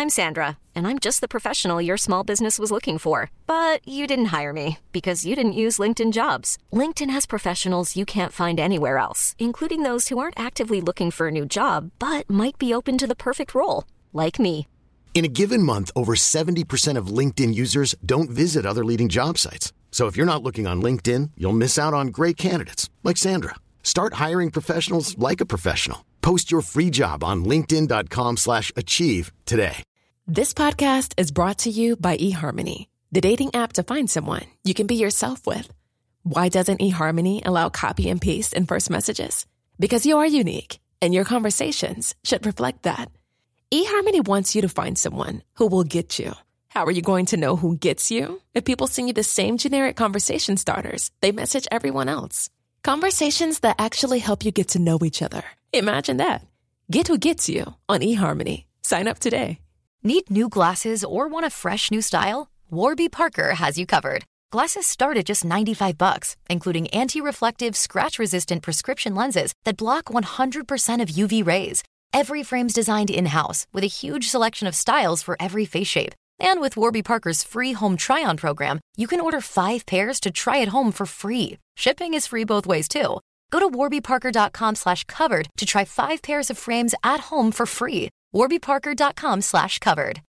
I'm Sandra, and I'm just the professional your small business was looking for. But you didn't hire me because you didn't use LinkedIn Jobs. LinkedIn has professionals you can't find anywhere else, including those who aren't actively looking for a new job, but might be open to the perfect role, like me. In a given month, over 70% of LinkedIn users don't visit other leading job sites. So if you're not looking on LinkedIn, you'll miss out on great candidates like Sandra. Start hiring professionals like a professional. Post your free job on linkedin.com/achieve today. This podcast is brought to you by eHarmony, the dating app to find someone you can be yourself with. Why doesn't eHarmony allow copy and paste in first messages? Because you are unique, and your conversations should reflect that. eHarmony wants you to find someone who will get you. How are you going to know who gets you? If people send you the same generic conversation starters they message everyone else. Conversations that actually help you get to know each other. Imagine that. Get who gets you on eHarmony. Sign up today. Need new glasses or want a fresh new style? Warby Parker has you covered. Glasses start at just $95, including anti-reflective, scratch-resistant prescription lenses that block 100% of UV rays. Every frame's designed in-house with a huge selection of styles for every face shape. And with Warby Parker's free home try-on program, you can order 5 pairs to try at home for free. Shipping is free both ways, too. Go to warbyparker.com/covered to try 5 pairs of frames at home for free. warbyparker.com/covered.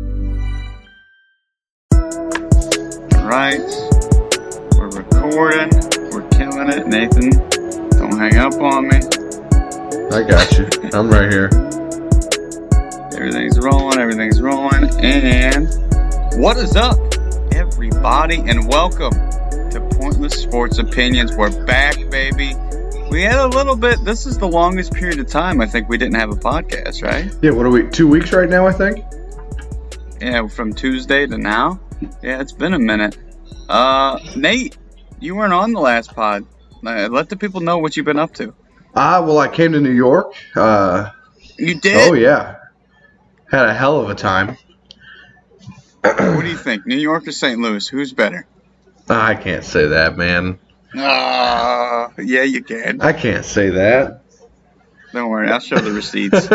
Right. We're recording. We're killing it. Nathan, don't hang up on me. I got you. I'm right here. Everything's rolling, and what is up, everybody, and welcome to Pointless Sports Opinions. We're back, baby. We had a little bit, this is the longest period of time I think we didn't have a podcast, right? Yeah, what are we, 2 weeks right now, I think? Yeah, from Tuesday to now. Yeah, it's been a minute. Nate, you weren't on the last pod. Let the people know what you've been up to. Well, I came to New York. You did? Oh, yeah. Had a hell of a time. What do you think, New York or St. Louis? Who's better? I can't say that, man. Yeah, you can. I can't say that. Don't worry, I'll show the receipts.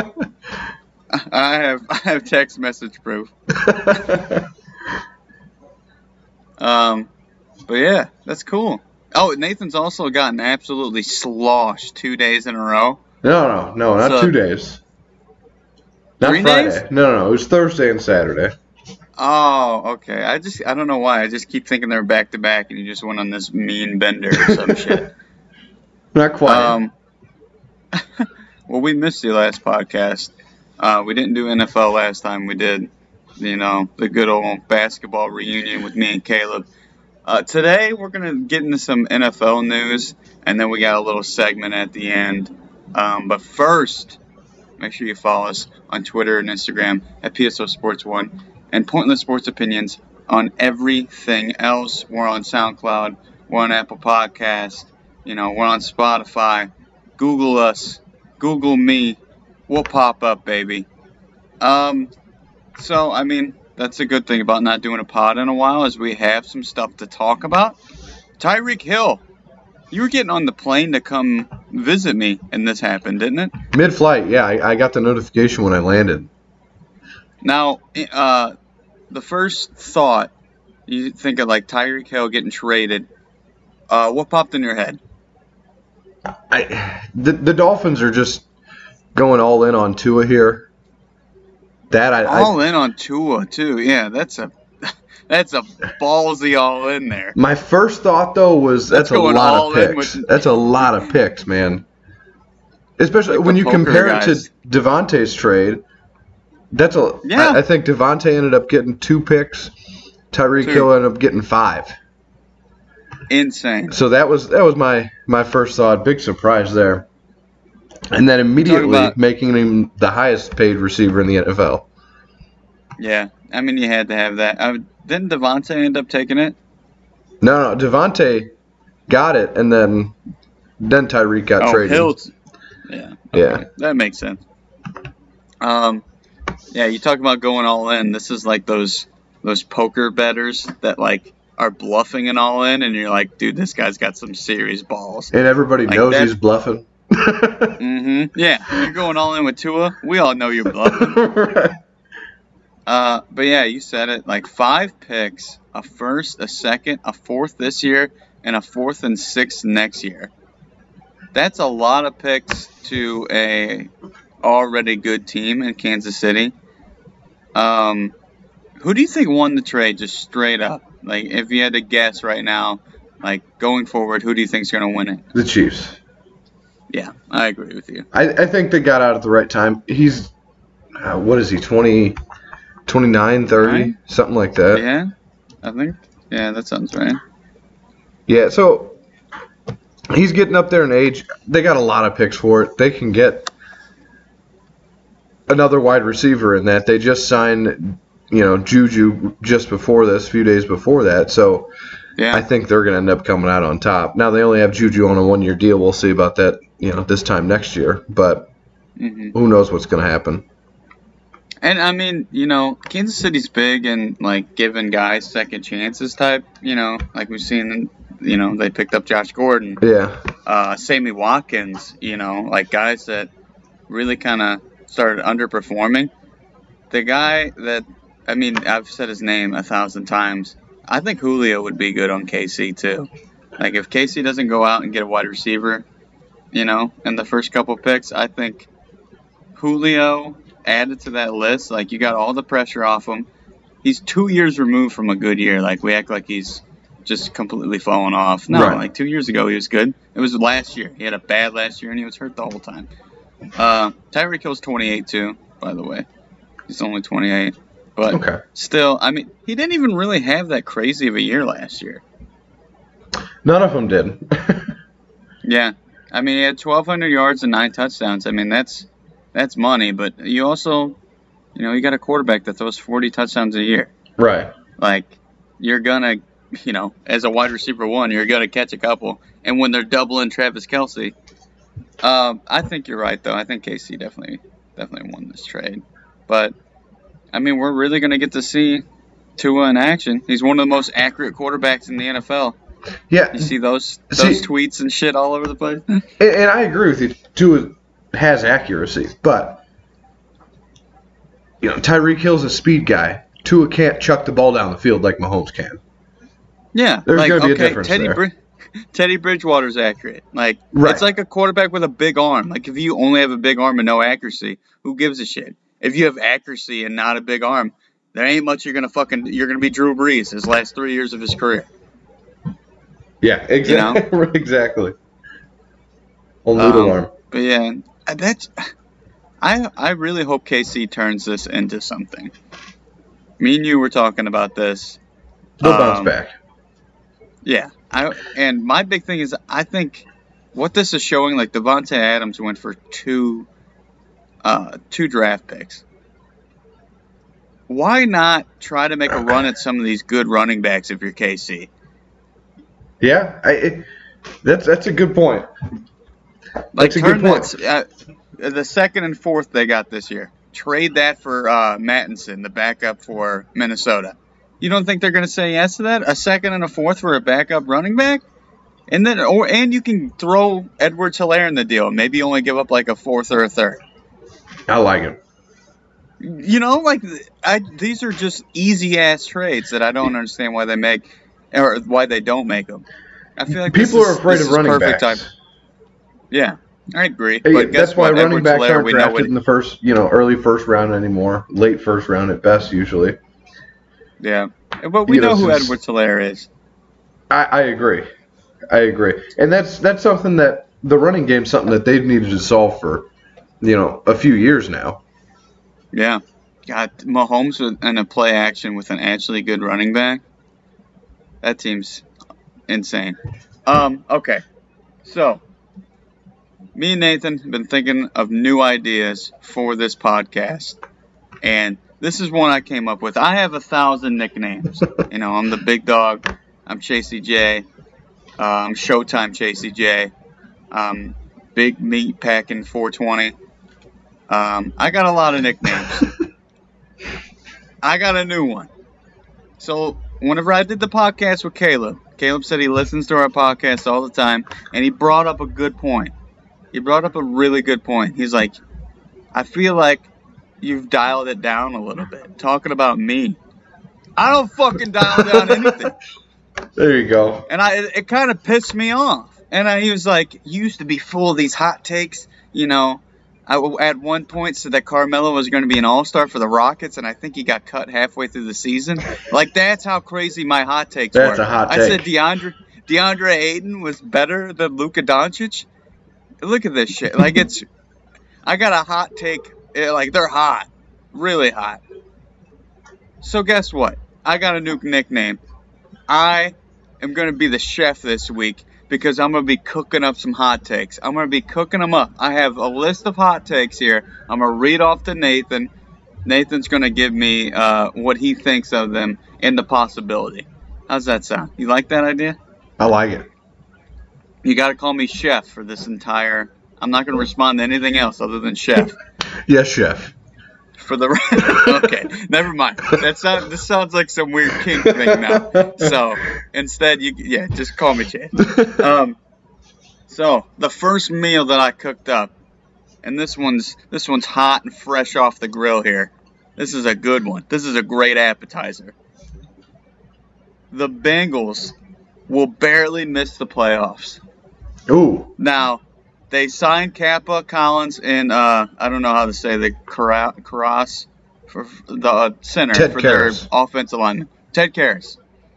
I have text message proof. But yeah, that's cool. Oh, Nathan's also gotten absolutely sloshed 2 days in a row. No, not 2 days. Not 3 Friday. days? No, it was Thursday and Saturday. Oh, okay. I don't know why. I just keep thinking they're back to back, and you just went on this mean bender or some shit. Not quite. Well, we missed the last podcast. We didn't do NFL last time. We did, the good old basketball reunion with me and Caleb. Today, we're going to get into some NFL news, and then we got a little segment at the end. But first, make sure you follow us on Twitter and Instagram at PSO Sports 1 and Pointless Sports Opinions on everything else. We're on SoundCloud. We're on Apple Podcasts. We're on Spotify. Google us. Google me. We'll pop up, baby. So, that's a good thing about not doing a pod in a while is we have some stuff to talk about. Tyreek Hill. You were getting on the plane to come visit me, and this happened, didn't it? Mid-flight, yeah. I got the notification when I landed. Now, the first thought, you think of like Tyreek Hill getting traded. What popped in your head? The Dolphins are just going all in on Tua here. All in on Tua, too. Yeah, that's a ballsy all in there. My first thought, though, was that's a lot of picks. That's a lot of picks, man. Especially like when you compare it to Devontae's trade. I think Devontae ended up getting 2 picks. Tyreek Hill ended up getting 5. Insane. So that was my first thought. Big surprise there. And then immediately making him the highest paid receiver in the NFL. Yeah, you had to have that. Didn't Devontae end up taking it? No, Devontae got it, and then Tyreek got traded. Yeah. Okay. Yeah. That makes sense. Yeah, you talk about going all in. This is like those poker bettors that are bluffing and all in, and you're like, dude, this guy's got some serious balls. And everybody knows he's bluffing. Mm-hmm. Yeah, you're going all in with Tua. We all know you're bluffing. Right. But yeah, you said it. Like 5 picks, a first, a second, a fourth this year, and a fourth and sixth next year. That's a lot of picks to a already good team in Kansas City. Who do you think won the trade just straight up? Like, if you had to guess right now, like, going forward, who do you think is going to win it? The Chiefs. Yeah, I agree with you. I think they got out at the right time. He's, what is he, 29, 30, right? Something like that. Yeah, I think. Yeah, that sounds right. Yeah, so he's getting up there in age. They got a lot of picks for it. They can get another wide receiver in that. They just signed, Juju just before this, a few days before that. So yeah. I think they're going to end up coming out on top. Now, they only have Juju on a 1-year deal. We'll see about that, this time next year. But who knows what's going to happen. And, I mean, Kansas City's big and, like, giving guys second chances type, like we've seen, they picked up Josh Gordon. Yeah. Sammy Watkins, like guys that really kind of started underperforming. The guy that, I've said his name 1,000 times. I think Julio would be good on KC, too. Like, if KC doesn't go out and get a wide receiver, in the first couple picks, I think Julio added to that list. Like, you got all the pressure off him. He's 2 years removed from a good year. Like, we act like he's just completely fallen off. No, right. Like 2 years ago he was good. It was last year. He had a bad last year and he was hurt the whole time. Tyreek Hill's 28 too, by the way. He's only 28. But still, he didn't even really have that crazy of a year last year. None of them did. Yeah. He had 1,200 yards and 9 touchdowns. That's money, but you also, you got a quarterback that throws 40 touchdowns a year. Right. Like, you're going to, as a wide receiver one, you're going to catch a couple. And when they're doubling Travis Kelce, I think you're right, though. I think KC definitely won this trade. But, we're really going to get to see Tua in action. He's one of the most accurate quarterbacks in the NFL. Yeah. You see those tweets and shit all over the place? And I agree with you. Tua has accuracy, but Tyreek Hill's a speed guy. Tua can't chuck the ball down the field like Mahomes can. Yeah, there's going to be a difference there. Teddy Bridgewater's accurate. Like, right. It's like a quarterback with a big arm. Like, if you only have a big arm and no accuracy, who gives a shit? If you have accuracy and not a big arm, there ain't much you're gonna be Drew Brees his last 3 years of his career. Yeah, exactly. Exactly. A little arm. But yeah, I really hope KC turns this into something. Me and you were talking about this. They'll bounce back. Yeah. And my big thing is, I think what this is showing, like Davante Adams went for two draft picks. Why not try to make a run at some of these good running backs if you're KC? Yeah, that's a good point. Like, turn that, the second and fourth they got this year. Trade that for Mattinson, the backup for Minnesota. You don't think they're going to say yes to that? A second and a fourth for a backup running back? And you can throw Edwards-Helaire in the deal. Maybe only give up like a fourth or a third. I like it. These are just easy-ass trades that I don't understand why they make, or why they don't make them. I feel like people are afraid of running backs. Time. Yeah, I agree. Hey, but that's why running backs aren't drafted in the first, early first round anymore. Late first round at best, usually. Yeah, but we know who Edwards-Helaire is. I agree. And that's something that the running game's something that they've needed to solve for, a few years now. Yeah. God, Mahomes in a play action with an actually good running back. That team's insane. Okay. So, me and Nathan have been thinking of new ideas for this podcast. And this is one I came up with. I have 1,000 nicknames. I'm the big dog. I'm Chasey J. I'm Showtime Chasey J. Big meat packing 420. I got a lot of nicknames. I got a new one. So, whenever I did the podcast with Caleb said he listens to our podcast all the time, and he brought up a good point. He brought up a really good point. He's like, I feel like you've dialed it down a little bit. Talking about me. I don't fucking dial down anything. There you go. And it kind of pissed me off. And he was like, you used to be full of these hot takes. You know, I at one point said that Carmelo was going to be an all-star for the Rockets, and I think he got cut halfway through the season. Like, that's how crazy my hot takes were. That's a hot take. I said DeAndre Ayton was better than Luka Doncic. Look at this shit. Like, I got a hot take. Like, they're hot. Really hot. So guess what? I got a new nickname. I am going to be the chef this week because I'm going to be cooking up some hot takes. I'm going to be cooking them up. I have a list of hot takes here. I'm going to read off to Nathan. Nathan's going to give me what he thinks of them and the possibility. How's that sound? You like that idea? I like it. You got to call me chef for this entire... I'm not going to respond to anything else other than chef. Yes, chef. For the okay, never mind. This sounds like some weird kink thing now. So instead, just call me Chad. So the first meal that I cooked up, and this one's hot and fresh off the grill here. This is a good one. This is a great appetizer. The Bengals will barely miss the playoffs. Ooh. Now, they signed Kappa, Collins, and I don't know how to say the Karras for the center Ted for Karras. Their offensive lineman. Ted Karras.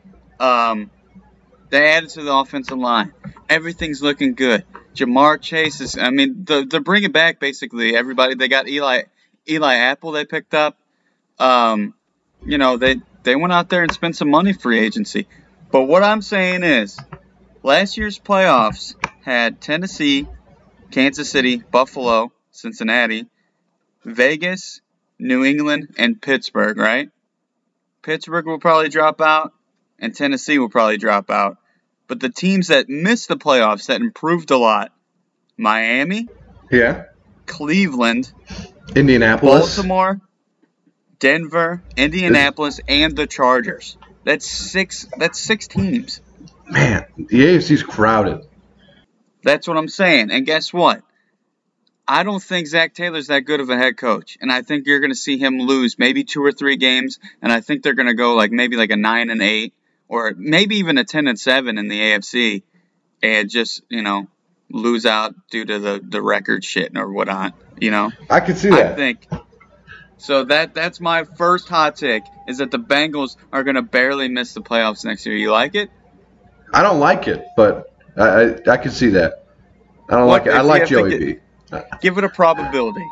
They added to the offensive line. Everything's looking good. Jamar Chase is. I mean, they're bringing back basically everybody. They got Eli Apple. They picked up. You know, they went out there and spent some money free agency. But what I'm saying is, last year's playoffs had Tennessee, Kansas City, Buffalo, Cincinnati, Vegas, New England, and Pittsburgh, right? Pittsburgh will probably drop out, and Tennessee will probably drop out. But the teams that missed the playoffs that improved a lot, Miami, yeah, Cleveland, Indianapolis, Baltimore, Denver, Indianapolis, and the Chargers. That's six teams. Man, the AFC's crowded. That's what I'm saying. And guess what? I don't think Zach Taylor's that good of a head coach. And I think you're going to see him lose maybe 2 or 3 games. And I think they're going to go maybe a 9-8 or maybe even a 10-7 in the AFC and just, lose out due to the record shit or whatnot, I could see that. I think. So that's my first hot take is that the Bengals are going to barely miss the playoffs next year. You like it? I don't like it, but I can see that. I don't like it. I like Joey B. Give it a probability.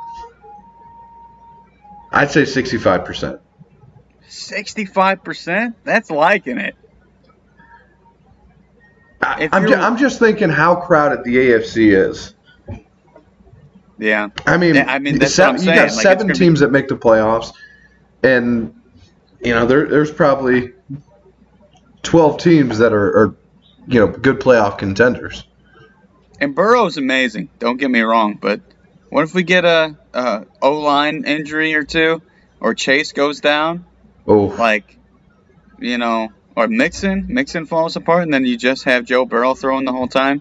I'd say 65%. 65%? That's liking it. I'm just thinking how crowded the AFC is. Yeah. I mean that's what I'm saying. You got 7 teams that make the playoffs, and there's probably 12 teams that are good playoff contenders. And Burrow's amazing. Don't get me wrong, but what if we get a O-line injury or two, or Chase goes down? Oh, or Mixon falls apart, and then you just have Joe Burrow throwing the whole time.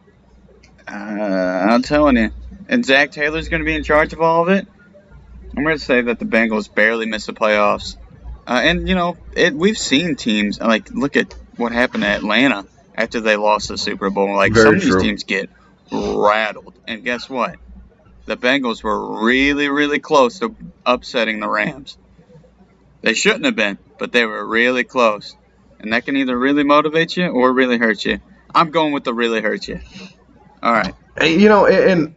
I'm telling you. And Zach Taylor's going to be in charge of all of it. I'm going to say that the Bengals barely miss the playoffs. We've seen teams, look at what happened to Atlanta after they lost the Super Bowl. Some of these teams get rattled. And guess what? The Bengals were really, really close to upsetting the Rams. They shouldn't have been, but they were really close. And that can either really motivate you or really hurt you. I'm going with the really hurt you. All right. And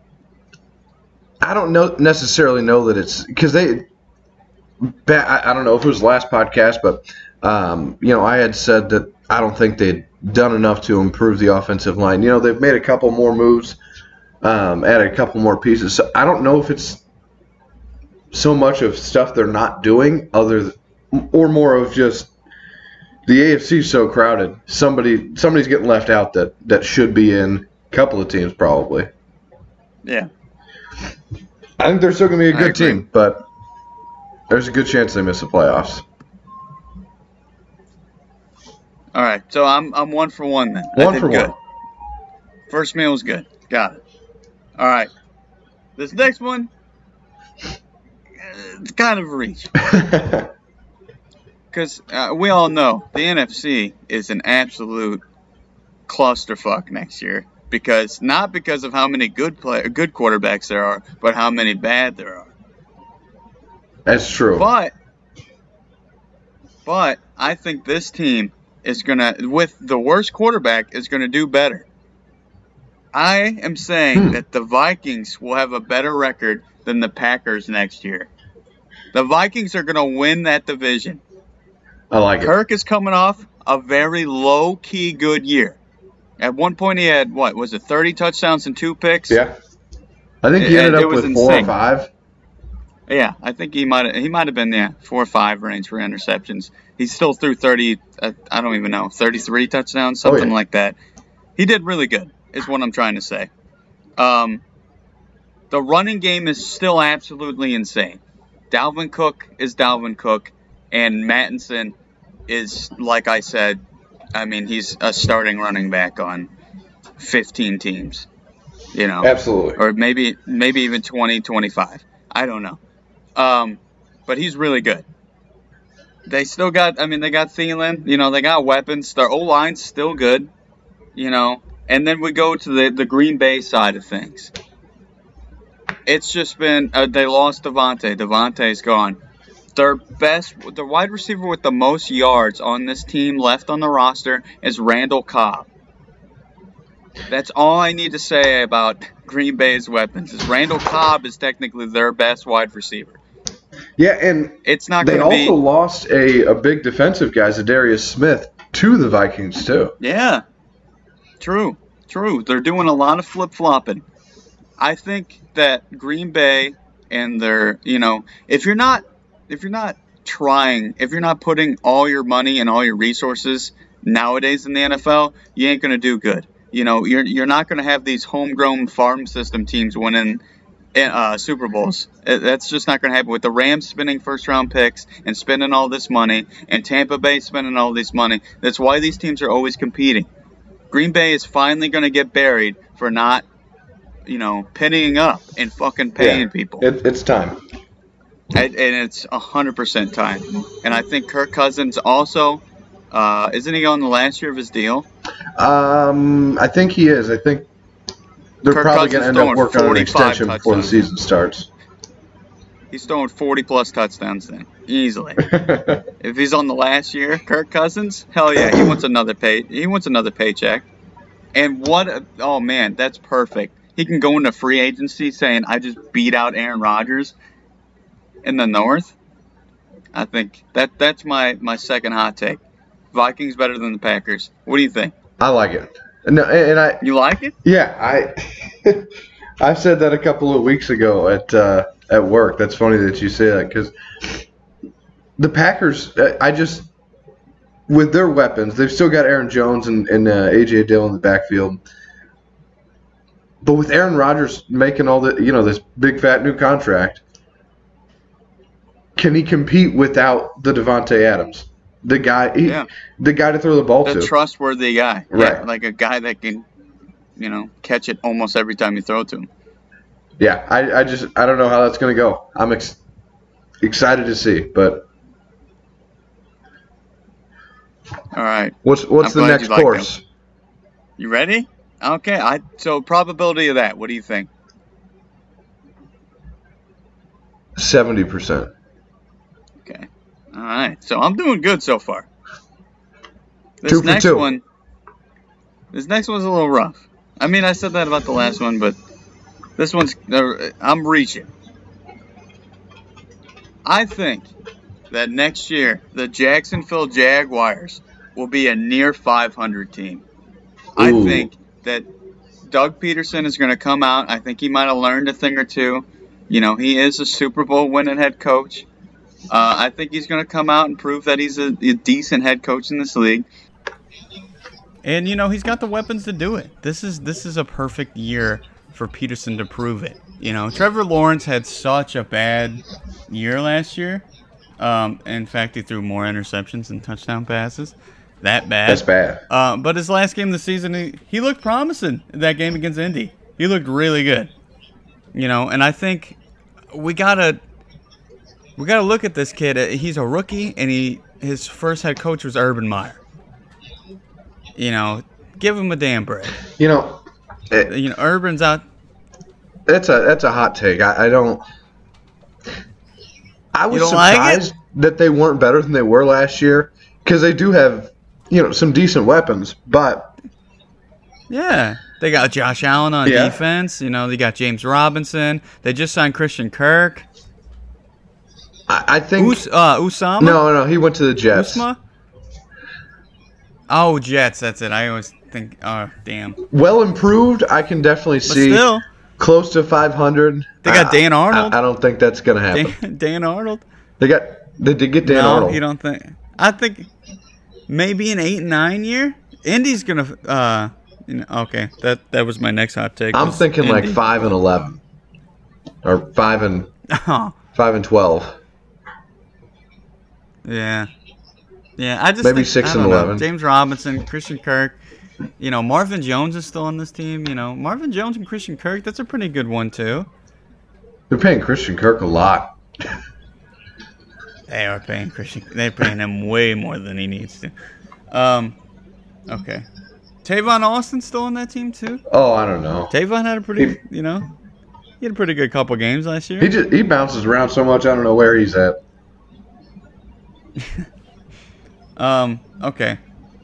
I don't necessarily know that it's because I don't know if it was last podcast, but I had said that I don't think they'd done enough to improve the offensive line. They've made a couple more moves, added a couple more pieces. So I don't know if it's so much of stuff they're not doing, or more of just the AFC's so crowded. Somebody's getting left out that should be in a couple of teams probably. Yeah. I think they're still going to be a good team, but there's a good chance they miss the playoffs. All right, so I'm 1 for 1 then. One for good. one. First meal was good. Got it. All right. This next one, it's kind of a reach. Because we all know the NFC is an absolute clusterfuck next year. Not because of how many good quarterbacks there are, but how many bad there are. That's true. But I think this team is gonna, with the worst quarterback, is gonna do better. I am saying that the Vikings will have a better record than the Packers next year. The Vikings are gonna win that division. I like it. Kirk is coming off a very low-key good year. At one point, he had, 30 touchdowns and 2 picks? Yeah. I think he ended up with 4 or 5. Yeah, I think he might have been 4 or 5 range for interceptions. He still threw 30, I don't even know, 33 touchdowns, something like that. He did really good, is what I'm trying to say. The running game is still absolutely insane. Dalvin Cook is Dalvin Cook, and Mattinson is, like I said, I mean, he's a starting running back on 15 teams, Absolutely. Or maybe even 20, 25. I don't know. But he's really good. They still got, they got Thielen, they got weapons. Their O-line's still good, And then we go to the Green Bay side of things. It's just been, they lost Devontae. Devontae's gone. The wide receiver with the most yards on this team left on the roster is Randall Cobb. That's all I need to say about Green Bay's weapons. Is Randall Cobb is technically their best wide receiver. Yeah, and it's not. They also lost a big defensive guy, Zadarius Smith, to the Vikings too. Yeah, true. They're doing a lot of flip-flopping. I think that Green Bay and their, if you're not putting all your money and all your resources nowadays in the NFL, you ain't gonna do good. You're not gonna have these homegrown farm system teams winning Super Bowls. That's just not gonna happen. With the Rams spending first-round picks and spending all this money, and Tampa Bay spending all this money, that's why these teams are always competing. Green Bay is finally gonna get buried for not, pennying up and fucking paying people. It's time. And it's 100% time. And I think Kirk Cousins also, isn't he on the last year of his deal? I think he is. I think they're probably going to end up working on an extension before the season starts. He's throwing 40-plus touchdowns then, easily. If he's on the last year, Kirk Cousins, hell yeah, he wants another paycheck. And oh man, that's perfect. He can go into free agency saying, I just beat out Aaron Rodgers in the North. I think that's my second hot take. Vikings better than the Packers. What do you think? I like it. No, you like it? Yeah, I said that a couple of weeks ago at work. That's funny that you say that because the Packers, with their weapons, they've still got Aaron Jones and A.J. Dillon in the backfield. But with Aaron Rodgers making all this big fat new contract, can he compete without the Devontae Adams? The guy to throw the ball to. The trustworthy guy. Right. Yeah, like a guy that can, catch it almost every time you throw it to him. Yeah, I don't know how that's going to go. I'm excited to see, but. All right. What's the next course? You ready? Okay. So probability of that. What do you think? 70%. Okay. All right. So I'm doing good so far. This 2 for next 2. one. This next one's a little rough. I said that about the last one, but this one's. I'm reaching. I think that next year the Jacksonville Jaguars will be a near 500 team. Ooh. I think that Doug Peterson is going to come out. I think he might have learned a thing or two. He is a Super Bowl winning head coach. I think he's going to come out and prove that he's a decent head coach in this league. And, he's got the weapons to do it. This is a perfect year for Peterson to prove it. Trevor Lawrence had such a bad year last year. In fact, he threw more interceptions than touchdown passes. That bad. That's bad. But his last game of the season, he looked promising in that game against Indy. He looked really good. And I think we got to We got to look at this kid. He's a rookie, and his first head coach was Urban Meyer. Give him a damn break. Urban's out. That's a hot take. I don't. I was surprised that they weren't better than they were last year because they do have, some decent weapons, but. Yeah. They got Josh Allen on defense. They got James Robinson. They just signed Christian Kirk. I think Usama? No, he went to the Jets. Usma? Oh, Jets, that's it. I always think, oh, damn. Well improved, I can definitely see. Still, close to 500. They got Dan Arnold. I don't think that's going to happen. Dan Arnold? They did get Dan Arnold. No, you don't think? I think maybe an 8-9 year. Indy's going to, okay, that was my next hot take. I'm thinking Indy. Like 5-11. Or 5-12. Yeah, I just maybe think, 6-11. James Robinson, Christian Kirk, Marvin Jones is still on this team. Marvin Jones and Christian Kirk, that's a pretty good one too. They're paying Christian Kirk a lot. They are paying Christian. They're paying him way more than he needs to. Okay, Tavon Austin still on that team too. Oh, I don't know. Tavon had a pretty, he had a pretty good couple games last year. He bounces around so much. I don't know where he's at. Okay.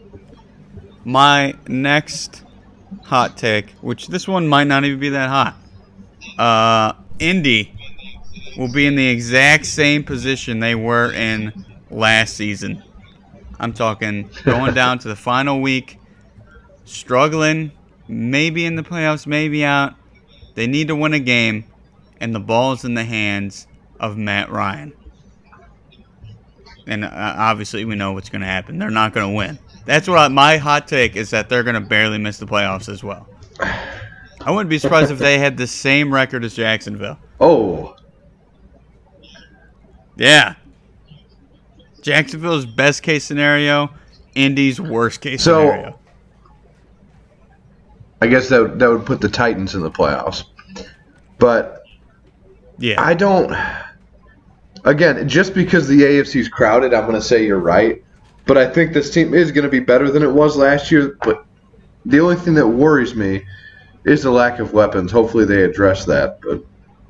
My next hot take, which this one might not even be that hot. Indy will be in the exact same position they were in last season. I'm talking going down to the final week, struggling, maybe in the playoffs, maybe out. They need to win a game, and the ball's in the hands of Matt Ryan. And obviously we know what's going to happen. They're not going to win. That's what my hot take is, that they're going to barely miss the playoffs as well. I wouldn't be surprised if they had the same record as Jacksonville. Oh. Yeah. Jacksonville's best case scenario, Indy's worst case scenario. I guess that would put the Titans in the playoffs. But yeah, I don't. Again, just because the AFC is crowded, I'm going to say you're right. But I think this team is going to be better than it was last year. But the only thing that worries me is the lack of weapons. Hopefully they address that. But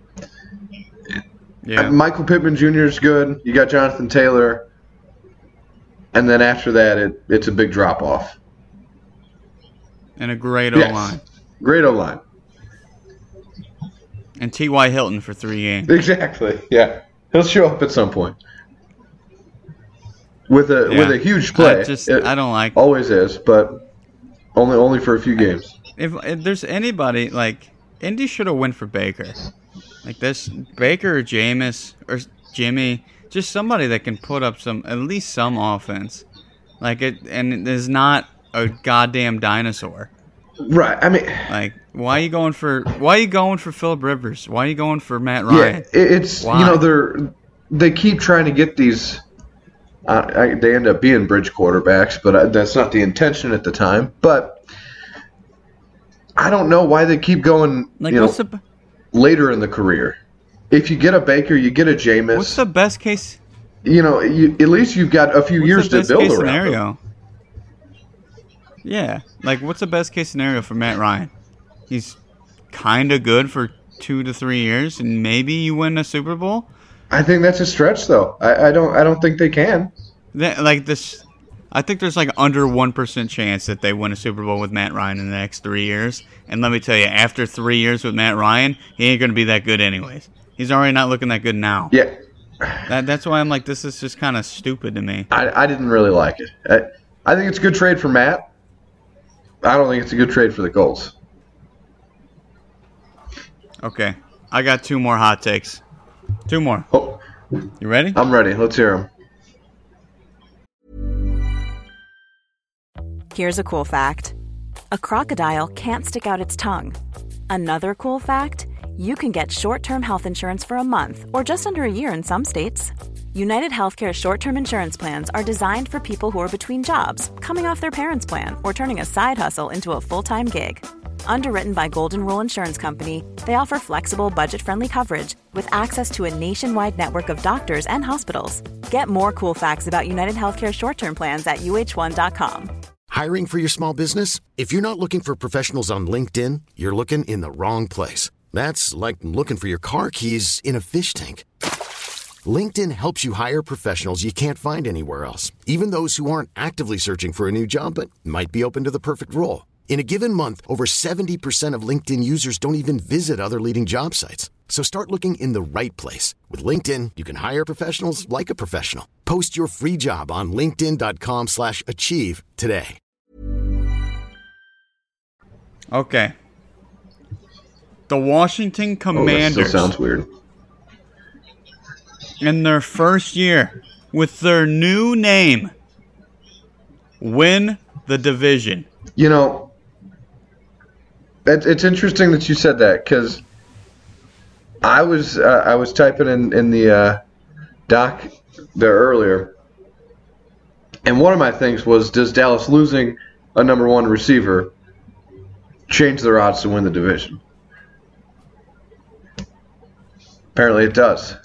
yeah, Michael Pittman Jr. is good. You got Jonathan Taylor. And then after that, it's a big drop-off. And a great O-line. Great O-line. And T.Y. Hilton for 3 games. Exactly, yeah. He'll show up at some point. With a huge play. I don't like. Always is, but only for a few games. If there's anybody, like, Indy should have went for Baker. Like this, Baker or Jameis or Jimmy, just somebody that can put up at least some offense. Like and it is not a goddamn dinosaur. Right. I mean, like, why are you going for Phillip Rivers? Why are you going for Matt Ryan? Yeah, it's why? They keep trying to get these. They end up being bridge quarterbacks, but that's not the intention at the time. But I don't know why they keep going. Like, later in the career. If you get a Baker, you get a Jameis. What's the best case? At least you've got a few years to build around scenario? Yeah. Like, what's the best case scenario for Matt Ryan? He's kind of good for 2 to 3 years, and maybe you win a Super Bowl? I think that's a stretch, though. I don't think they can. I think there's like under 1% chance that they win a Super Bowl with Matt Ryan in the next 3 years. And let me tell you, after 3 years with Matt Ryan, he ain't going to be that good anyways. He's already not looking that good now. Yeah. That's why I'm like, this is just kind of stupid to me. I didn't really like it. I think it's a good trade for Matt. I don't think it's a good trade for the Colts. Okay. I got 2 more hot takes. 2 more. Oh. You ready? I'm ready. Let's hear them. Here's a cool fact. A crocodile can't stick out its tongue. Another cool fact, you can get short-term health insurance for a month or just under a year in some states. United Healthcare short-term insurance plans are designed for people who are between jobs, coming off their parents' plan, or turning a side hustle into a full-time gig. Underwritten by Golden Rule Insurance Company, they offer flexible, budget-friendly coverage with access to a nationwide network of doctors and hospitals. Get more cool facts about United Healthcare short-term plans at uh1.com. Hiring for your small business? If you're not looking for professionals on LinkedIn, you're looking in the wrong place. That's like looking for your car keys in a fish tank. LinkedIn helps you hire professionals you can't find anywhere else, even those who aren't actively searching for a new job but might be open to the perfect role. In a given month, over 70% of LinkedIn users don't even visit other leading job sites. So start looking in the right place. With LinkedIn, you can hire professionals like a professional. Post your free job on linkedin.com/achieve today. Okay. The Washington Commanders. That still sounds weird. In their first year, with their new name, win the division. You know, it's interesting that you said that, because I was typing in the doc there earlier, and one of my things was, does Dallas losing a number one receiver change their odds to win the division? Apparently it does.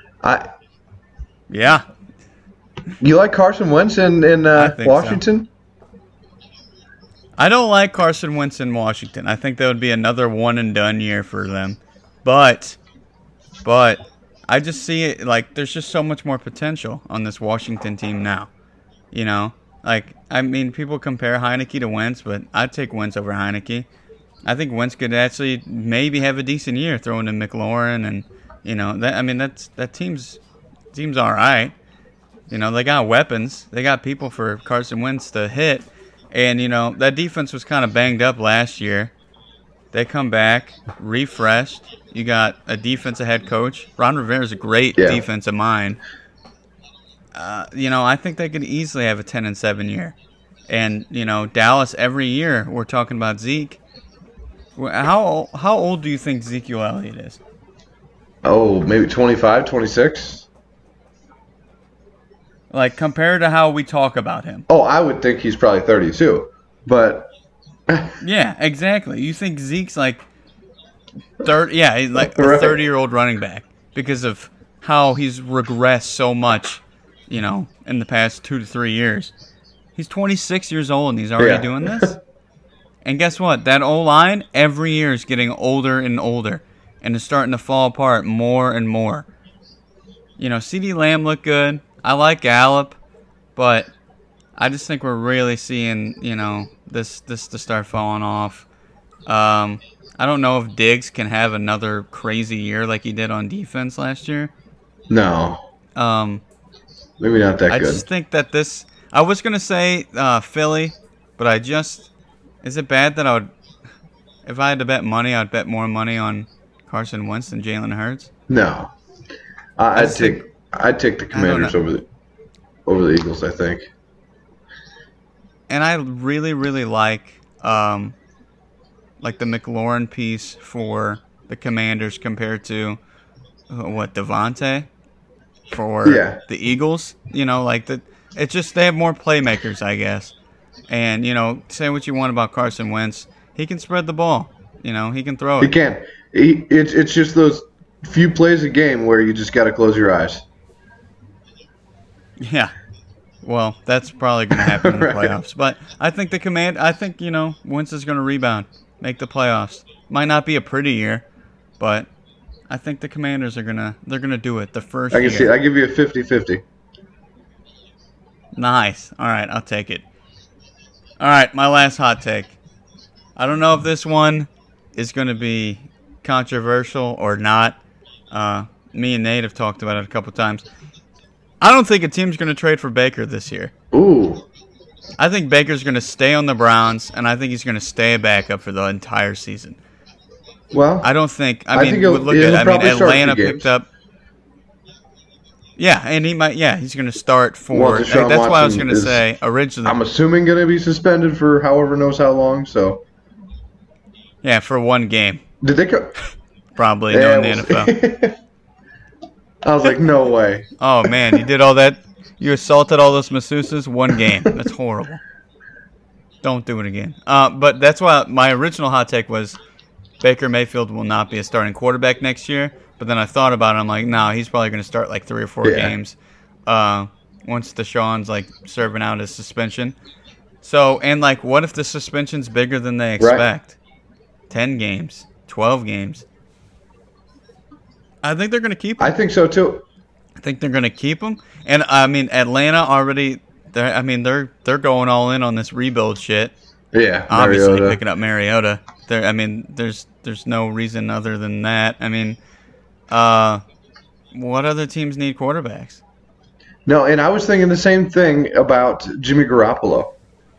Yeah. You like Carson Wentz in Washington? So. I don't like Carson Wentz in Washington. I think that would be another one-and-done year for them. But I just see it like there's just so much more potential on this Washington team now. You know? Like, I mean, people compare Heineke to Wentz, but I'd take Wentz over Heineke. I think Wentz could actually maybe have a decent year throwing in McLaurin, and, you know, that team's all right. You know, they got weapons. They got people for Carson Wentz to hit. And, you know, that defense was kind of banged up last year. They come back, refreshed. You got a defensive head coach. Ron Rivera's a great defensive mind. You know, I think they could easily have a 10-7 year. And, you know, Dallas, every year we're talking about Zeke. How old do you think Ezekiel Elliott is? Oh, maybe 25, 26? Like, compared to how we talk about him. Oh, I would think he's probably 32. But yeah, exactly. You think Zeke's like 30? Yeah, he's like a 30-year-old running back because of how he's regressed so much, you know, in the past 2 to 3 years. He's 26 years old and he's already doing this. And guess what? That O-line every year is getting older and older, and it's starting to fall apart more and more. You know, CeeDee Lamb looked good. I like Gallup, but I just think we're really seeing, you know, this to start falling off. I don't know if Diggs can have another crazy year like he did on defense last year. No. Maybe not that good. I just think that this... I was going to say Philly, but is it bad that if I had to bet money, I'd bet more money on Carson Wentz than Jalen Hurts? No. I'd take the Commanders over the Eagles, I think. And I really, really like the McLaurin piece for the Commanders compared to Devontae for the Eagles. You know, it's just they have more playmakers, I guess. And, you know, say what you want about Carson Wentz, he can spread the ball. You know, he can throw it. He can. It's just those few plays a game where you just got to close your eyes. Yeah. Well, that's probably going to happen in the playoffs. But I think you know, Wentz is going to rebound, make the playoffs. Might not be a pretty year, but I think the Commanders are going to do it the first year. I can see it. I give you a 50-50. Nice. All right, I'll take it. All right, my last hot take. I don't know if this one is going to be controversial or not. Me and Nate have talked about it a couple times. I don't think a team's going to trade for Baker this year. Ooh. I think Baker's going to stay on the Browns, and I think he's going to stay a backup for the entire season. Well, I don't think. Atlanta picked up. Yeah, and he might. Yeah, he's going to start for. That's why I was going to say originally. I'm assuming going to be suspended for however knows how long. So. Yeah, for one game. Did they go? Probably in the NFL. I was like, no way. Oh man, you did all that. You assaulted all those masseuses. One game. That's horrible. Don't do it again. But that's why my original hot take was Baker Mayfield will not be a starting quarterback next year. But then I thought about it. I'm like, no, he's probably going to start like 3 or 4 games once Deshaun's like serving out his suspension. So, and like, what if the suspension's bigger than they expect? Right. 10 games, 12 games. I think they're going to keep him. I think so too. I think they're going to keep him. And I mean, Atlanta already. They're going all in on this rebuild shit. Yeah, obviously Mariota. Picking up Mariota. There's no reason other than that. I mean, what other teams need quarterbacks? No, and I was thinking the same thing about Jimmy Garoppolo.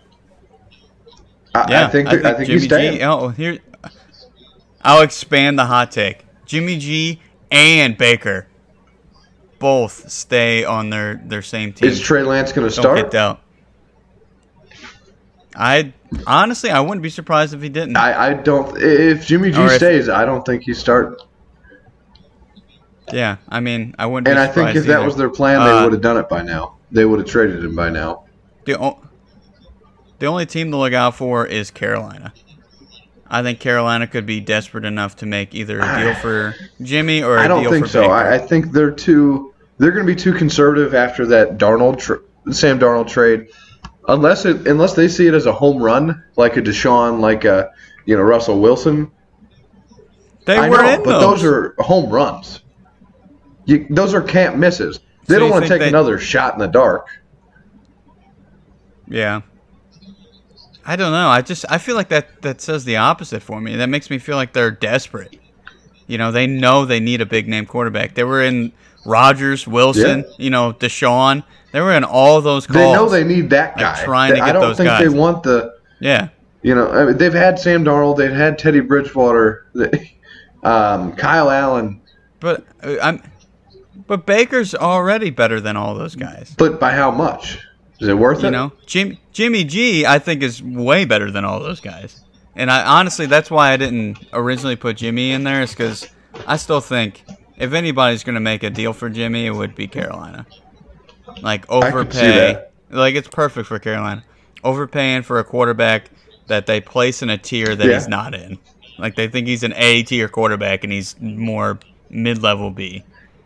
I think he's staying. I'll expand the hot take. Jimmy G and Baker both stay on their same team. Is Trey Lance going to start? Don't get out. I wouldn't be surprised if he didn't. I don't. If Jimmy G stays, I don't think he's starting. Yeah, I mean, I wouldn't. And be I think if that was their plan, they would have done it by now. They would have traded him by now. The only team to look out for is Carolina. I think Carolina could be desperate enough to make either a deal for Jimmy or a deal for Baker. I don't think so. I think they're going to be too conservative after that Sam Darnold trade. Unless they see it as a home run, like a Deshaun, like a Russell Wilson. But those are home runs. Those are can't misses. They don't want to take another shot in the dark. Yeah. I don't know. I feel like that says the opposite for me. That makes me feel like they're desperate. They know they need a big name quarterback. They were in Rodgers, Wilson, Deshaun. They were in all those calls. They know they need that guy. Trying to get those guys. I don't think they want the. Yeah. They've had Sam Darnold. They've had Teddy Bridgewater, Kyle Allen. But Baker's already better than all those guys. But by how much? Is it worth it? Jimmy G, I think, is way better than all those guys. And honestly, that's why I didn't originally put Jimmy in there, is because I still think if anybody's going to make a deal for Jimmy, it would be Carolina. Like, overpay. Like, it's perfect for Carolina. Overpaying for a quarterback that they place in a tier that he's not in. Like, they think he's an A-tier quarterback, and he's more mid-level B.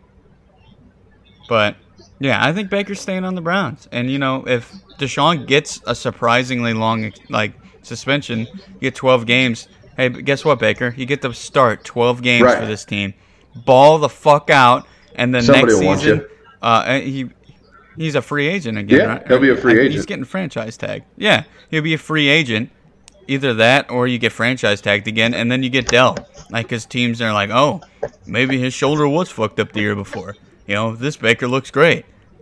But, yeah, I think Baker's staying on the Browns. And, if Deshaun gets a surprisingly long, suspension, you get 12 games. Hey, but guess what, Baker? You get to start 12 games for this team. Ball the fuck out, and then next season, he's a free agent again, right? He'll be a free agent. He's getting franchise tagged. Yeah, he'll be a free agent. Either that or you get franchise tagged again, and then you get dealt. Because teams are like, oh, maybe his shoulder was fucked up the year before. This Baker looks great.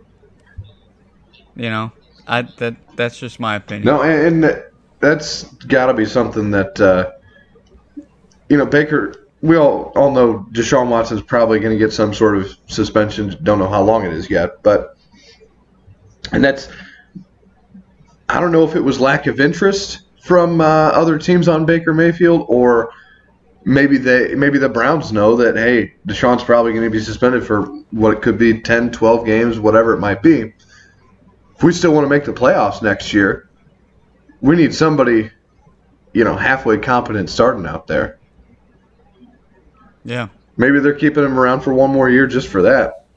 That's just my opinion. No, and that's got to be something that, Baker, we all know Deshaun Watson's probably going to get some sort of suspension. Don't know how long it is yet. And that's, I don't know if it was lack of interest from other teams on Baker Mayfield, or maybe the Browns know that, hey, Deshaun's probably going to be suspended for what could be 10, 12 games, whatever it might be. If we still want to make the playoffs next year, we need somebody, halfway competent starting out there. Yeah. Maybe they're keeping him around for one more year just for that.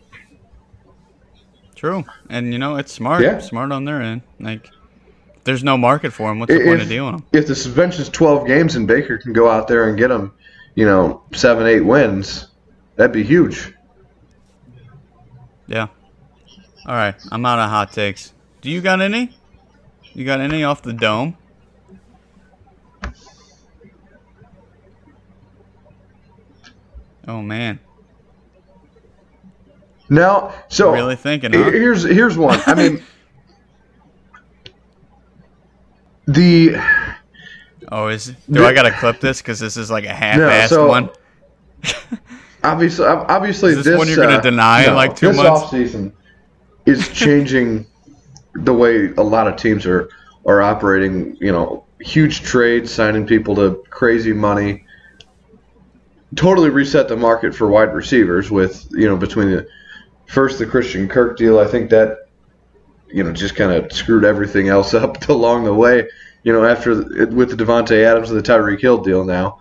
True. And, it's smart. Yeah. Smart on their end. Like, there's no market for him. What's the point of dealing him? If the suspension's 12 games and Baker can go out there and get him, 7, 8 wins, that'd be huge. Yeah. All right. I'm out of hot takes. Do you got any? You got any off the dome? Oh, man. No, so really thinking, huh? Here's one. I mean, do I gotta clip this because this is like a half-assed one? obviously, is this one you're gonna deny in like 2 months? This offseason is changing the way a lot of teams are operating. Huge trades, signing people to crazy money. Totally reset the market for wide receivers with between the Christian Kirk deal. I think that just kind of screwed everything else up along the way. After with the Davante Adams and the Tyreek Hill deal now,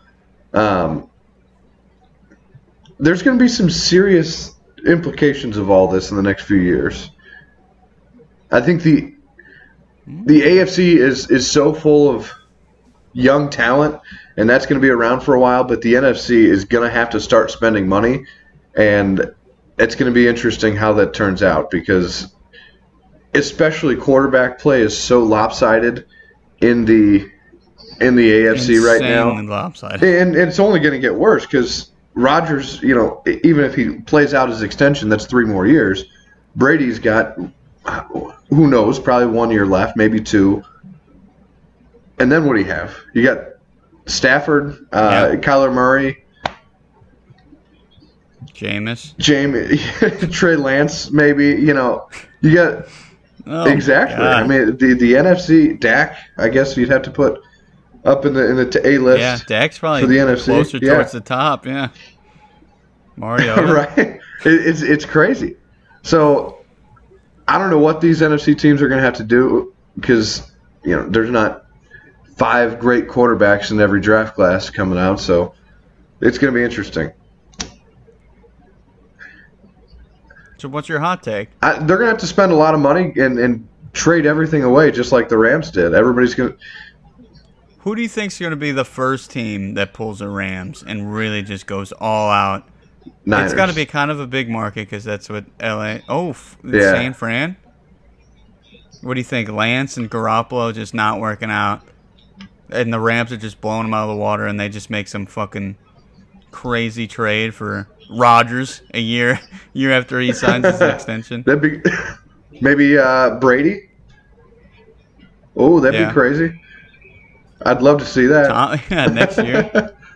there's going to be some serious implications of all this in the next few years. I think the AFC is so full of young talent, and that's going to be around for a while, but the NFC is going to have to start spending money, and it's going to be interesting how that turns out, because especially quarterback play is so lopsided in the AFC right now. Lopsided. And it's only going to get worse because Rodgers, even if he plays out his extension, that's 3 more years. Brady's got, who knows, probably 1 year left, maybe 2. And then what do you have? You got Stafford, Kyler Murray, Jameis, Trey Lance, maybe. You got exactly. God. I mean, the NFC, Dak, I guess you'd have to put up in the A list. Yeah, Dak's probably for the NFC. Closer towards the top. Yeah, Mario. Right. It's crazy. So I don't know what these NFC teams are going to have to do, because there's not 5 great quarterbacks in every draft class coming out. So it's going to be interesting. So what's your hot take? They're going to have to spend a lot of money and trade everything away, just like the Rams did. Everybody's going to... Who do you think's going to be the first team that pulls the Rams and really just goes all out? Niners. It's got to be kind of a big market, because that's what LA... San Fran? What do you think? Lance and Garoppolo just not working out, and the Rams are just blowing them out of the water, and they just make some fucking crazy trade for Rodgers a year after he signs his extension. That'd be maybe Brady. Oh, that'd be crazy. I'd love to see that. Next year.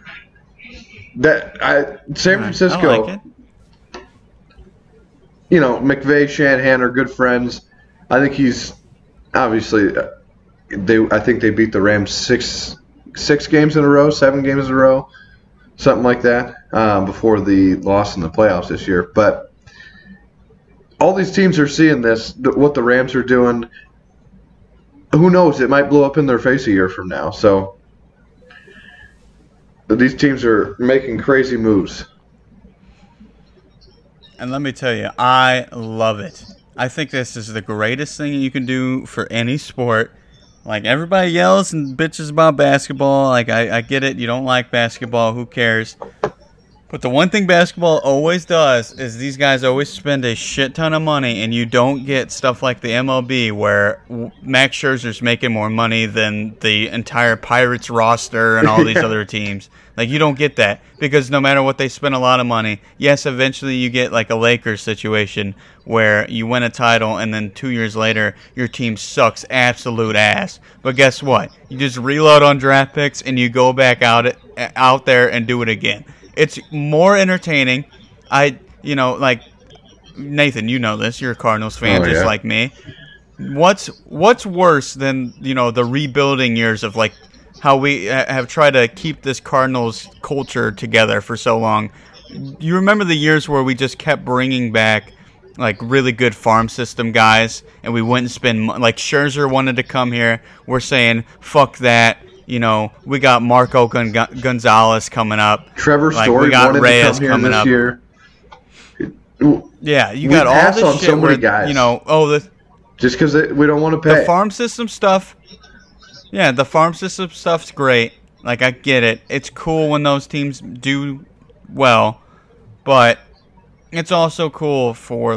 San Francisco. I like it. McVay, Shanahan are good friends. I think he's obviously. I think they beat the Rams 6 games in a row, 7 games in a row. Something like that, before the loss in the playoffs this year. But all these teams are seeing this, what the Rams are doing. Who knows? It might blow up in their face a year from now. So these teams are making crazy moves. And let me tell you, I love it. I think this is the greatest thing you can do for any sport. Like, everybody yells and bitches about basketball. Like, I get it. You don't like basketball. Who cares? But the one thing basketball always does is these guys always spend a shit ton of money, and you don't get stuff like the MLB where Max Scherzer's making more money than the entire Pirates roster and all these other teams. Like, you don't get that, because no matter what, they spend a lot of money. Yes, eventually you get like a Lakers situation where you win a title and then 2 years later your team sucks absolute ass. But guess what? You just reload on draft picks and you go back out there and do it again. It's more entertaining. Like Nathan, you know this. You're a Cardinals fan just like me. What's worse than, the rebuilding years of like how we have tried to keep this Cardinals culture together for so long? You remember the years where we just kept bringing back like really good farm system guys, and we wouldn't spend like Scherzer wanted to come here. We're saying fuck that. We got Marco Gonzalez coming up. Trevor Story, we got Reyes coming up. Year. Yeah, you got all this shit so many guys. Just because we don't want to pay. The farm system stuff. Yeah, the farm system stuff's great. Like, I get it. It's cool when those teams do well, but it's also cool for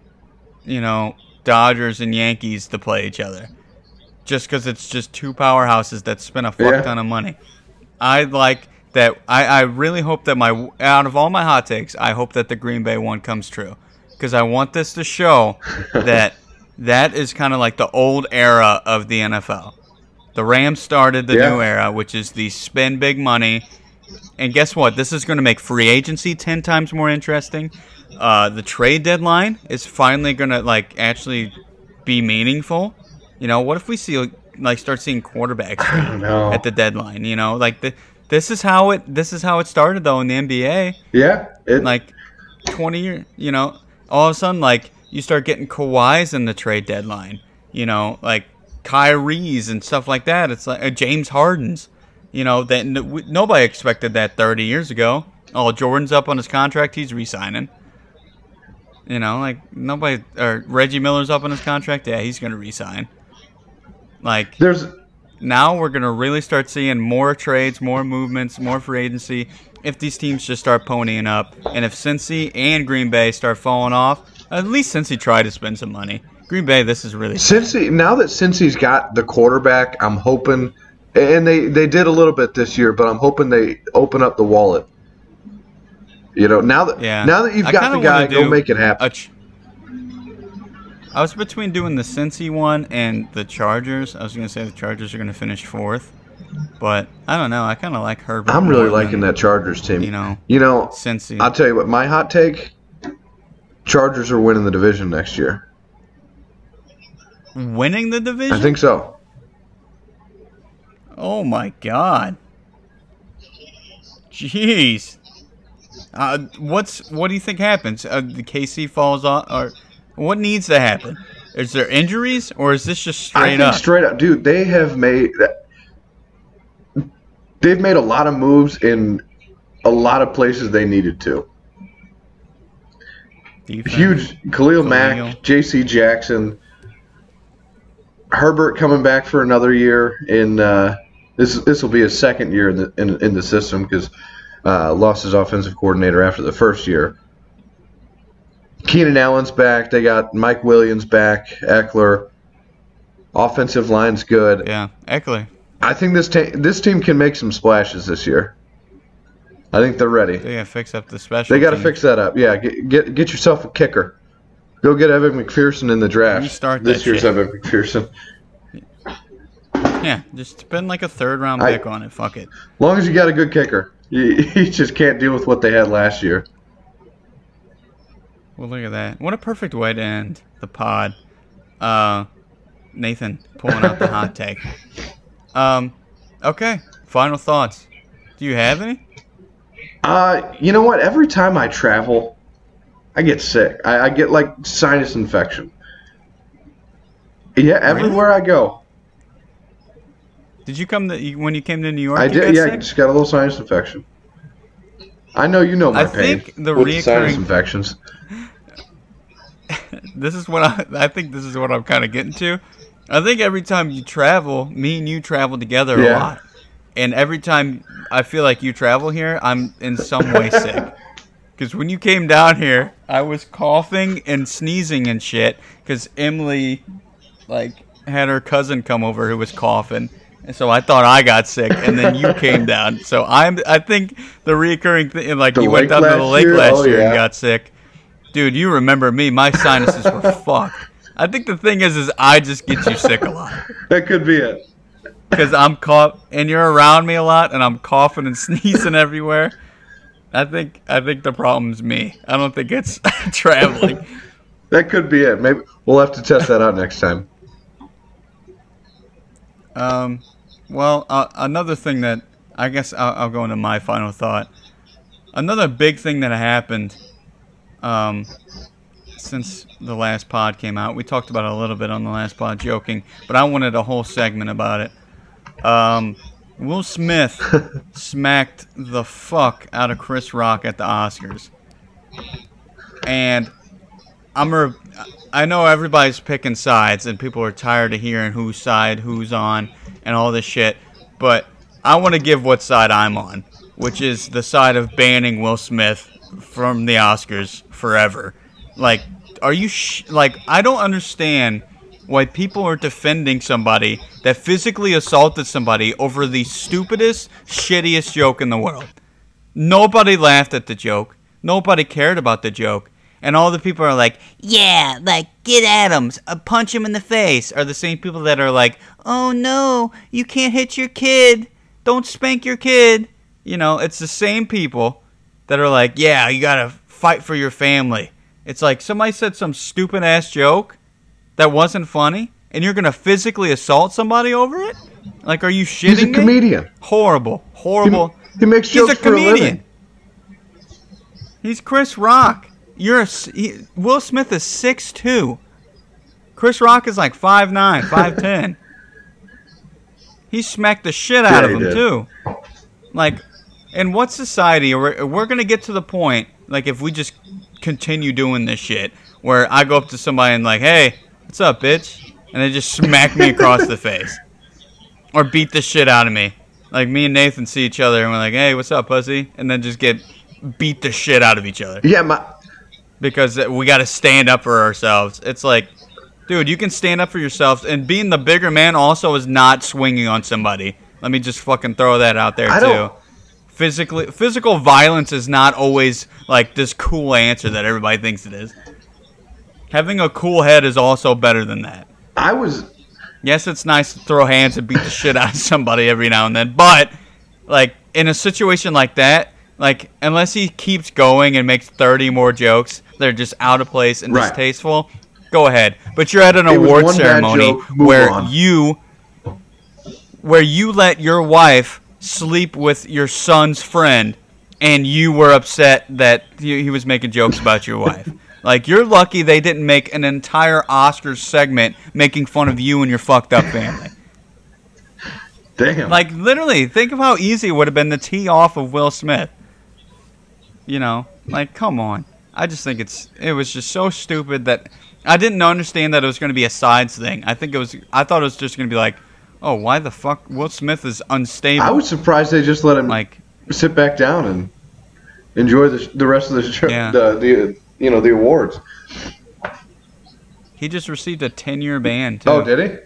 Dodgers and Yankees to play each other. Just because it's just 2 powerhouses that spend a fuck ton of money. I like that. I really hope that out of all my hot takes, I hope that the Green Bay one comes true. Because I want this to show that is kind of like the old era of the NFL. The Rams started the new era, which is the spend big money. And guess what? This is going to make free agency 10 times more interesting. The trade deadline is finally going to actually be meaningful. What if we start seeing quarterbacks at the deadline? This is how it started though in the NBA. Yeah, 20 years. All of a sudden you start getting Kawhis in the trade deadline. Like Kyrie's and stuff like that. It's like James Harden's. That nobody expected that 30 years ago. Oh, Jordan's up on his contract. He's re-signing. Like nobody, or Reggie Miller's up on his contract. Yeah, he's going to re-sign. Like now we're going to really start seeing more trades, more movements, more free agency if these teams just start ponying up. And if Cincy and Green Bay start falling off, at least Cincy tried to spend some money. Green Bay, this is really Cincy. Now that Cincy's got the quarterback, I'm hoping, and they did a little bit this year, but I'm hoping they open up the wallet. Now that you've got the guy, go make it happen. I was between doing the Cincy one and the Chargers. I was going to say the Chargers are going to finish 4th, but I don't know. I kind of like Herbert. I'm really liking that Chargers team. Cincy. I'll tell you what, my hot take: Chargers are winning the division next year. Winning the division? I think so. Oh my God! Jeez. What do you think happens? The KC falls off, or what needs to happen? Is there injuries, or is this just straight up? Straight up, dude. They've made a lot of moves in a lot of places they needed to. Defense. Huge Khalil Mack, J.C. Jackson, Herbert coming back for another year. In this will be his second year in the system because lost his offensive coordinator after the first year. Keenan Allen's back. They got Mike Williams back. Eckler. Offensive line's good. Yeah, Eckler. I think this team can make some splashes this year. I think they're ready. They gotta fix up the special. They gotta fix that up. Yeah, get yourself a kicker. Go get Evan McPherson in the draft. This year's Evan McPherson. Yeah, just spend like a 3rd-round pick on it. Fuck it. As long as you got a good kicker. You just can't deal with what they had last year. Well, look at that. What a perfect way to end the pod. Nathan pulling out the hot take. Okay, final thoughts. Do you have any? You know what? Every time I travel, I get sick. I get like sinus infection. Yeah, everywhere I go. Did you come when you came to New York? I did. Yeah, I just got a little sinus infection. I know you know my pain. Think the recurring sinus infections. This is what I think. This is what I'm kind of getting to. I think every time you travel, me and you travel together a lot, and every time I feel like you travel here, I'm in some way sick. Because when you came down here, I was coughing and sneezing and shit. Because Emily, had her cousin come over who was coughing. And so I thought I got sick, and then you came down. So I think the reoccurring thing, you went down to the lake last year and got sick. Dude, you remember me. My sinuses were fucked. I think the thing is I just get you sick a lot. That could be it. Because I'm and you're around me a lot, and I'm coughing and sneezing everywhere. I think the problem's me. I don't think it's traveling. That could be it. Maybe we'll have to test that out next time. Well, another thing that I guess I'll go into my final thought. Another big thing that happened since the last pod came out. We talked about it a little bit on the last pod, joking, but I wanted a whole segment about it. Will Smith smacked the fuck out of Chris Rock at the Oscars. And I know everybody's picking sides and people are tired of hearing whose side, who's on, and all this shit. But I want to give what side I'm on, which is the side of banning Will Smith from the Oscars forever. Are you I don't understand why people are defending somebody that physically assaulted somebody over the stupidest, shittiest joke in the world. Nobody laughed at the joke. Nobody cared about the joke. And all the people are like, yeah, get at him, punch him in the face, are the same people that are like, oh no, you can't hit your kid, don't spank your kid. It's the same people that are like, yeah, you gotta fight for your family. It's like somebody said some stupid ass joke that wasn't funny, and you're gonna physically assault somebody over it? Are you shitting me? He's a comedian. Horrible. He makes jokes for a living. He's Chris Rock. Will Smith is 6'2". Chris Rock is like 5'9", 5'10". He smacked the shit out of him too. Like, in what society we're gonna get to the point, like, if we just continue doing this shit, where I go up to somebody and like, hey, what's up, bitch? And they just smack me across the face. Or beat the shit out of me. Like, me and Nathan see each other and we're like, hey, what's up, pussy? And then just get beat the shit out of each other. Yeah, because we gotta stand up for ourselves. It's like, dude, you can stand up for yourself, and being the bigger man also is not swinging on somebody. Let me just fucking throw that out there, too. Physical violence is not always, like, this cool answer that everybody thinks it is. Having a cool head is also better than that. Yes, it's nice to throw hands and beat the shit out of somebody every now and then, but, like, in a situation like that, like, unless he keeps going and makes 30 more jokes that are just out of place and distasteful, go ahead. But you're at an award ceremony where you let your wife sleep with your son's friend, and you were upset that he was making jokes about your wife. Like, you're lucky they didn't make an entire Oscars segment making fun of you and your fucked up family. Damn. Like, literally, think of how easy it would have been to tee off of Will Smith. You know, like, come on. I just think it was just so stupid that I didn't understand that it was going to be a sides thing. I thought it was just going to be like, oh, why the fuck Will Smith is unstable. I was surprised they just let him sit back down and enjoy the rest of the show, the awards. He just received a 10-year ban too. Oh, did he?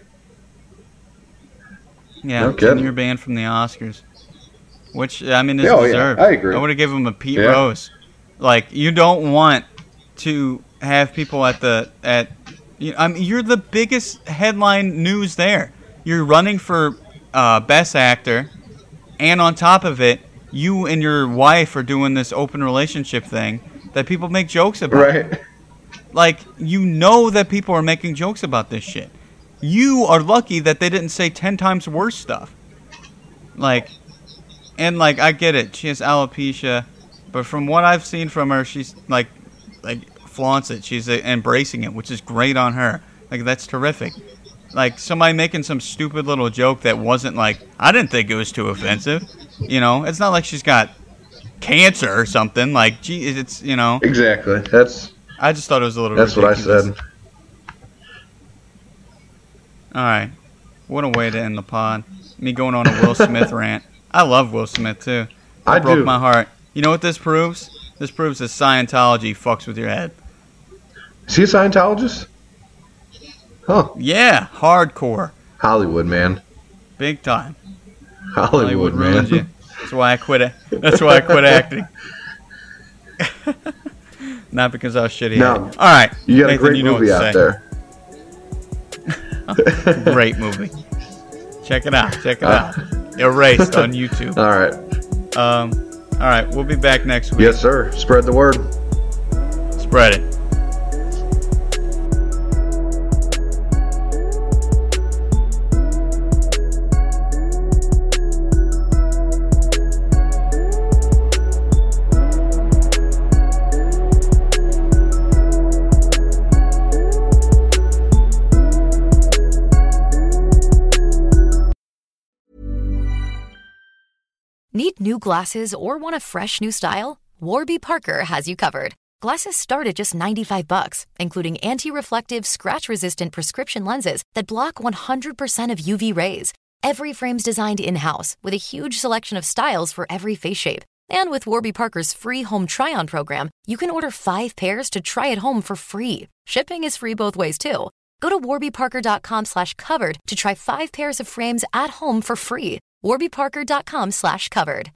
Yeah, no 10-year ban from the Oscars. Which, I mean, is deserved. Yeah, I agree. I would have given him a Pete Rose. Like, you don't want to have people I mean, you're the biggest headline news there. You're running for Best Actor, and on top of it, you and your wife are doing this open relationship thing that people make jokes about. Right. Like, you know that people are making jokes about this shit. You are lucky that they didn't say 10 times worse stuff. Like, and, like, I get it. She has alopecia, but from what I've seen from her, she's, like flaunts it. She's embracing it, which is great on her. Like, that's terrific. Like, somebody making some stupid little joke that wasn't, like, I didn't think it was too offensive. You know, it's not like she's got cancer or something. Like, gee, it's, you know. Exactly. I just thought it was a little That's ridiculous. What I said. All right. What a way to end the pod. Me going on a Will Smith rant. I love Will Smith, too. It broke my heart. You know what this proves? This proves that Scientology fucks with your head. Is he a Scientologist? Huh. Yeah, hardcore. Hollywood, man. Big time. Hollywood man. Ruined you. That's why I quit. That's why I quit acting. Not because I was shitty. No. All right. You got Nathan, a great movie out there. Great movie. Check it out. Check it out. Erased on YouTube. All right. All right. We'll be back next week. Yes, sir. Spread the word. Spread it. Need new glasses or want a fresh new style? Warby Parker has you covered. Glasses start at just $95, including anti-reflective, scratch-resistant prescription lenses that block 100% of UV rays. Every frame's designed in-house with a huge selection of styles for every face shape. And with Warby Parker's free home try-on program, you can order 5 pairs to try at home for free. Shipping is free both ways, too. Go to warbyparker.com/covered to try 5 pairs of frames at home for free. warbyparker.com/covered.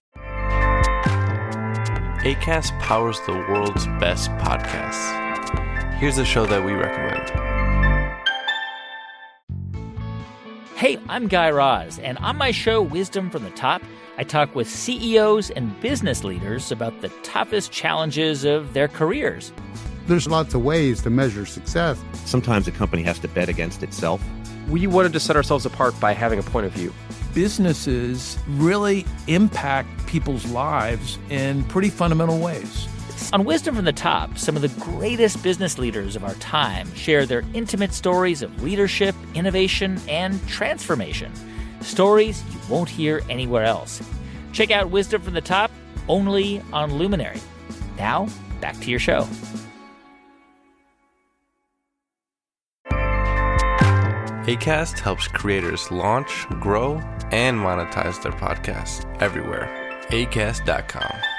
Acast powers the world's best podcasts. Here's a show that we recommend. Hey, I'm Guy Raz, and on my show, Wisdom from the Top, I talk with CEOs and business leaders about the toughest challenges of their careers. There's lots of ways to measure success. Sometimes a company has to bet against itself. We wanted to set ourselves apart by having a point of view. Businesses really impact people's lives in pretty fundamental ways. business. On Wisdom from the Top, some of the greatest business leaders of our time share their intimate stories of leadership, innovation, and transformation. Stories you won't hear anywhere else. Check out Wisdom from the Top only on Luminary. Now, back to your show. Acast helps creators launch, grow, and monetize their podcasts everywhere. Acast.com.